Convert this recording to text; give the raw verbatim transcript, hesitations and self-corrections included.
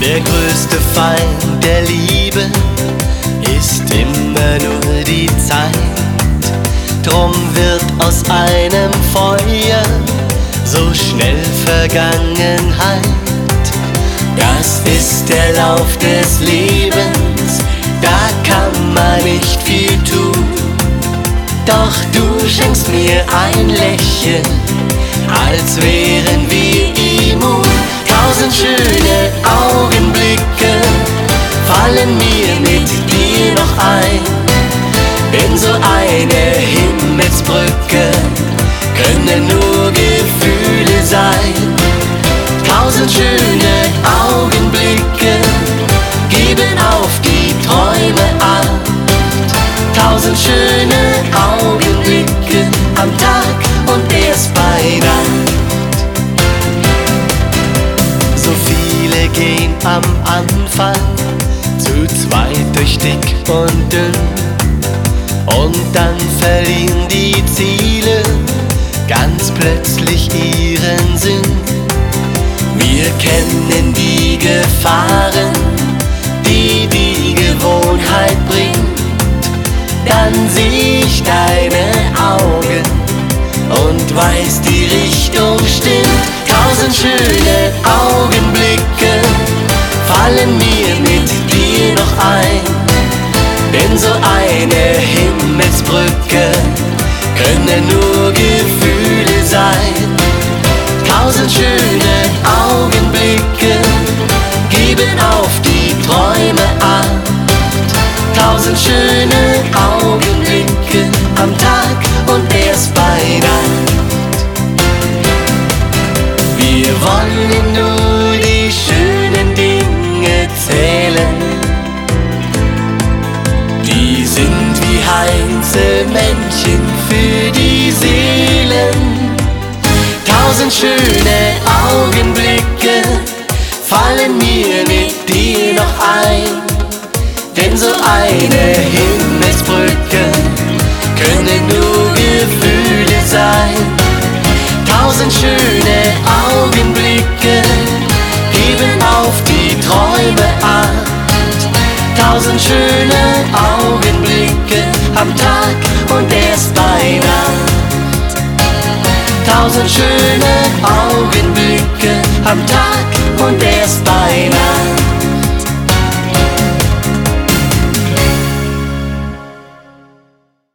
Der größte Feind der Liebe ist immer nur die Zeit. Drum wird aus einem Feuer so schnell Vergangenheit. Das ist der Lauf des Lebens, da kann man nicht viel tun. Doch du schenkst mir ein Lächeln, als wären wir immun. Tausend schöne Augenblicke fallen mir mit dir noch ein. Denn so eine Himmelsbrücke können nur Gefühle sein. Tausend schöne Augenblicke geben auf die Träume Acht. Tausend schöne Augenblicke am Tag und erst bei Nacht. So viele gehen am Anfang zu zweit durch dick und dünn. Und dann verlieren die Ziele ganz plötzlich ihren Sinn. Wir kennen die Gefahren, die die Gewohnheit bringt. Dann seh ich deine Augen und weiß, die Richtung stimmt. Tausend schöne Augenblicke fallen mir mit dir noch ein. Denn so eine Himmelsbrücke können nur Gefühle sein. Tausend schöne Augenblicke geben auf die Träume Acht. Tausend schöne Augenblicke am Tag und erst bei Nacht. Wir wollen nur die schönen Dinge zählen. Die sind wie Heinzelmännchen für die Seelen. Tausend schöne Augenblicke fallen mir mit dir noch ein. Denn so eine Himmelsbrücke können nur Gefühle sein. Tausend schöne Augenblicke geben auf die Träume Acht. Tausend schöne Augenblicke am Tag und erst bei Nacht. Tausend schöne Augenblicke am Tag und erst bei Nacht.